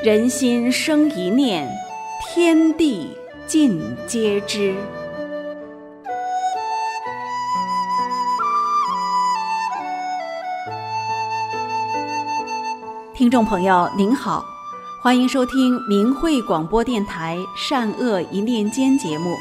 人心生一念，天地尽皆知。听众朋友您好，欢迎收听明慧广播电台善恶一念间节目。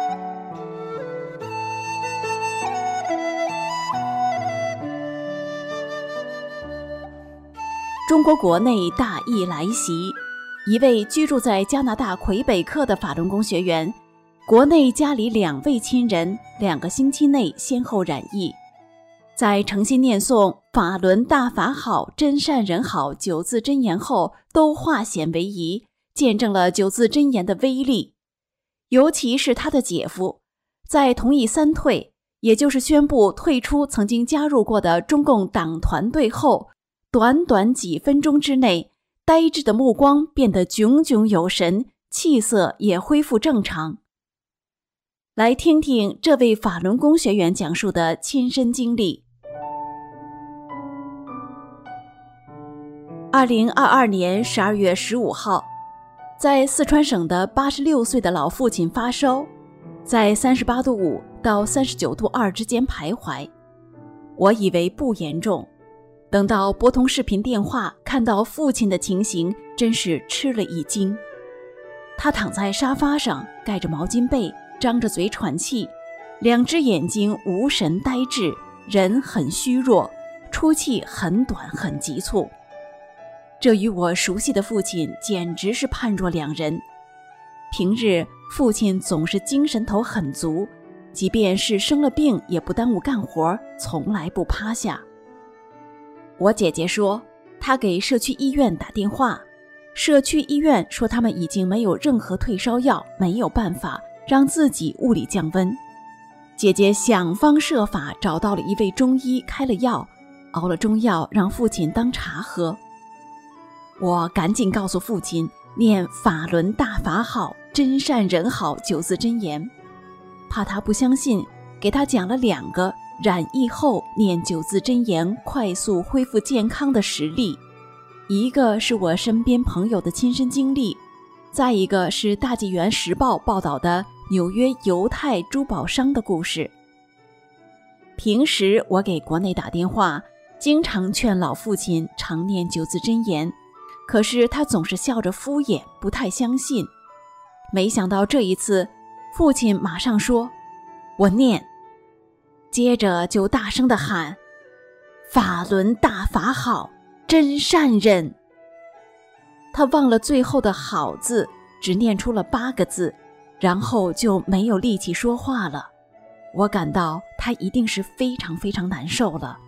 中国国内大疫来袭，一位居住在加拿大魁北克的法轮功学员，国内家里2位亲人2个星期内先后染疫，在诚心念诵法轮大法好，真善人好9字真言后，都化险为夷，见证了9字真言的威力。尤其是他的姐夫，在同意3退，也就是宣布退出曾经加入过的中共党团队后，短短几分钟之内，呆滞的目光变得炯炯有神，气色也恢复正常。来听听这位法轮功学员讲述的亲身经历。2022年12月15号，在四川省的86岁的老父亲发烧，在38度5到39度2之间徘徊。我以为不严重，等到拨通视频电话，看到父亲的情形，真是吃了一惊。他躺在沙发上，盖着毛巾被，张着嘴喘气，2只眼睛无神呆滞，人很虚弱，出气很短很急促。这与我熟悉的父亲简直是判若两人。平日父亲总是精神头很足，即便是生了病也不耽误干活，从来不趴下。我姐姐说，她给社区医院打电话，社区医院说他们已经没有任何退烧药，没有办法让自己物理降温。姐姐想方设法找到了一位中医，开了药，熬了中药让父亲当茶喝。我赶紧告诉父亲念法轮大法好，真善人好9字真言，怕他不相信，给他讲了2个染疫后念9字真言快速恢复健康的实例，一个是我身边朋友的亲身经历，再一个是大纪元时报报道的纽约犹太珠宝商的故事。平时我给国内打电话，经常劝老父亲常念9字真言，可是他总是笑着敷衍，不太相信。没想到这一次，父亲马上说，我念，接着就大声地喊，法轮大法好，真善人。他忘了最后的好字，只念出了8个字，然后就没有力气说话了。我感到他一定是非常非常难受了。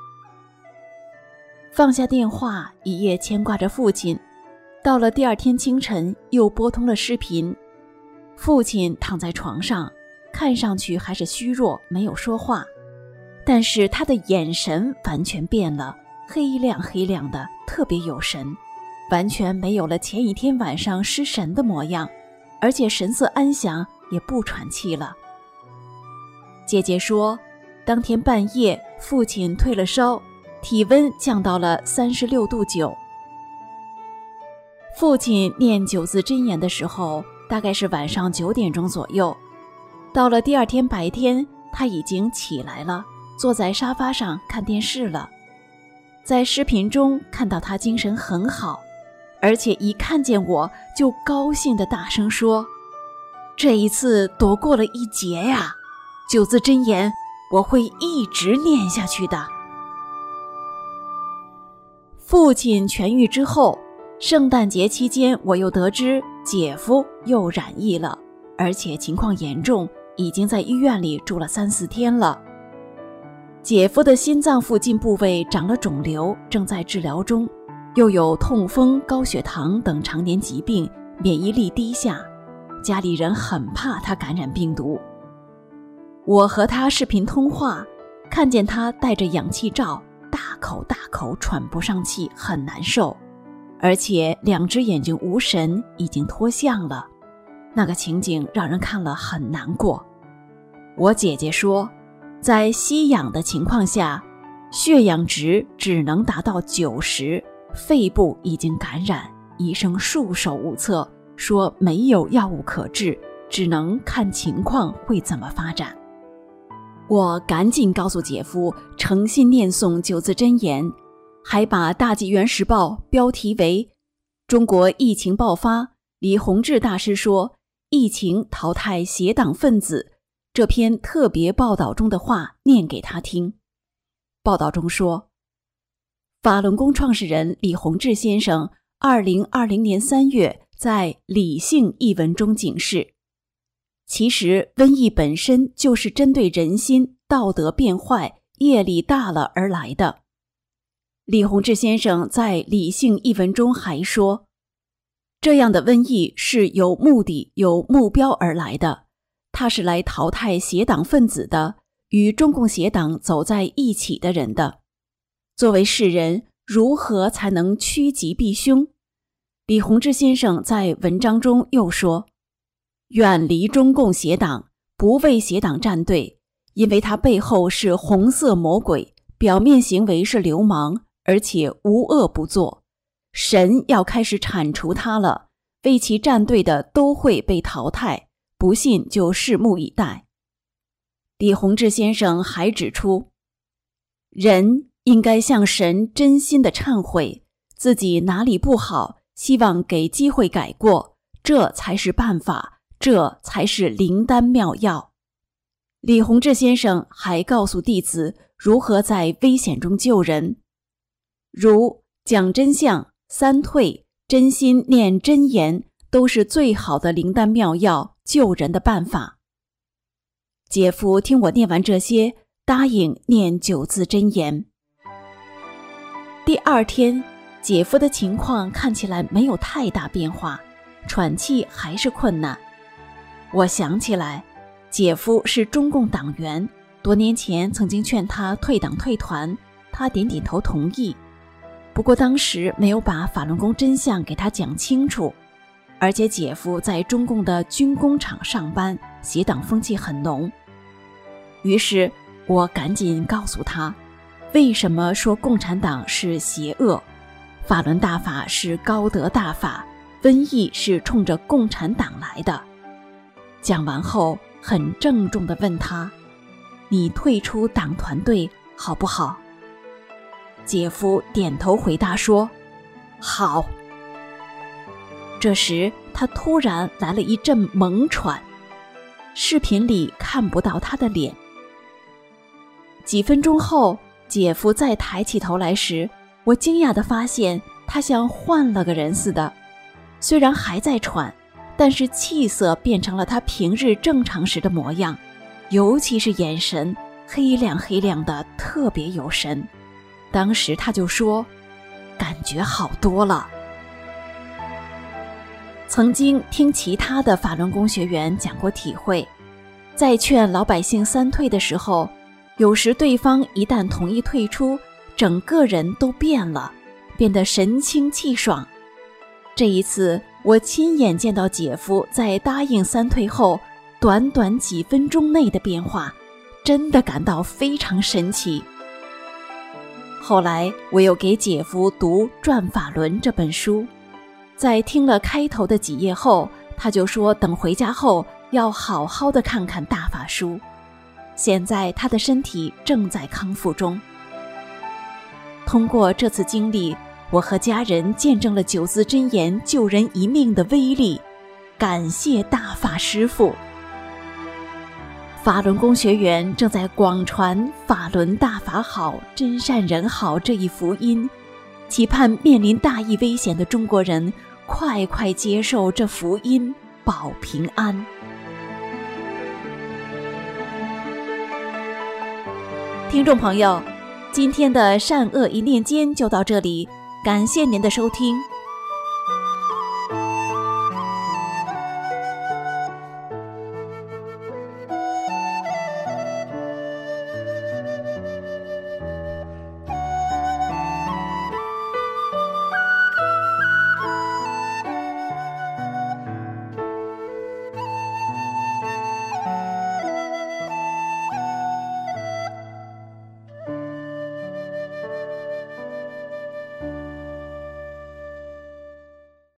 放下电话，一夜牵挂着父亲。到了第2天清晨，又拨通了视频。父亲躺在床上，看上去还是虚弱，没有说话，但是他的眼神完全变了，黑亮黑亮的，特别有神，完全没有了前一天晚上失神的模样，而且神色安详，也不喘气了。姐姐说，当天半夜父亲退了烧，体温降到了36度9。父亲念9字真言的时候，大概是晚上9点钟左右。到了第2天白天，他已经起来了，坐在沙发上看电视了。在视频中看到他精神很好，而且一看见我就高兴地大声说，这一次躲过了一劫呀，9字真言我会一直念下去的。父亲痊愈之后，圣诞节期间我又得知姐夫又染疫了，而且情况严重，已经在医院里住了3-4天了。姐夫的心脏附近部位长了肿瘤，正在治疗中，又有痛风、高血糖等常年疾病，免疫力低下，家里人很怕他感染病毒。我和他视频通话，看见他戴着氧气罩，大口喘不上气，很难受，而且2只眼睛无神，已经脱相了。那个情景让人看了很难过。我姐姐说，在吸氧的情况下，血氧值只能达到90，肺部已经感染， 医生束手无策，说没有药物可治，只能看情况会怎么发展。我赶紧告诉姐夫，诚心念诵9字真言，还把《大纪元时报》标题为中国疫情爆发，李洪志大师说疫情淘汰邪党分子这篇特别报道中的话念给他听。报道中说，法轮功创始人李洪志先生2020年3月在《理性》一文中警示，其实瘟疫本身就是针对人心道德变坏、业力大了而来的。李洪志先生在《理性》一文中还说，这样的瘟疫是有目的、有目标而来的，它是来淘汰邪党分子的，与中共邪党走在一起的人的。作为世人，如何才能趋吉避凶？李洪志先生在文章中又说，远离中共邪党，不为邪党站队，因为他背后是红色魔鬼，表面行为是流氓，而且无恶不作。神要开始铲除他了，为其站队的都会被淘汰，不信就拭目以待。李洪志先生还指出，人应该向神真心的忏悔，自己哪里不好，希望给机会改过，这才是办法，这才是灵丹妙药。李洪志先生还告诉弟子如何在危险中救人，如讲真相、三退、真心念真言，都是最好的灵丹妙药，救人的办法。姐夫听我念完这些，答应念9字真言。第2天，姐夫的情况看起来没有太大变化，喘气还是困难。我想起来，姐夫是中共党员，多年前曾经劝他退党退团，他点点头同意。不过当时没有把法轮功真相给他讲清楚，而且姐夫在中共的军工厂上班，邪党风气很浓。于是我赶紧告诉他，为什么说共产党是邪恶，法轮大法是高德大法，瘟疫是冲着共产党来的。讲完后很郑重地问他，你退出党团队好不好？姐夫点头回答说，好。这时他突然来了一阵猛喘，视频里看不到他的脸。几分钟后，姐夫再抬起头来时，我惊讶地发现他像换了个人似的，虽然还在喘，但是气色变成了他平日正常时的模样，尤其是眼神黑亮黑亮的，特别有神。当时他就说，感觉好多了。曾经听其他的法轮功学员讲过体会，在劝老百姓三退的时候，有时对方一旦同意退出，整个人都变了，变得神清气爽。这一次我亲眼见到姐夫在答应三退后，短短几分钟内的变化，真的感到非常神奇。后来我又给姐夫读《转法轮》这本书，在听了开头的几页后，他就说等回家后要好好的看看大法书。现在他的身体正在康复中。通过这次经历，我和家人见证了9字真言救人一命的威力，感谢大法师父。法轮功学员正在广传法轮大法好，真善人好这一福音，期盼面临大疫危险的中国人快快接受这福音，保平安。听众朋友，今天的善恶一念间就到这里，感谢您的收听。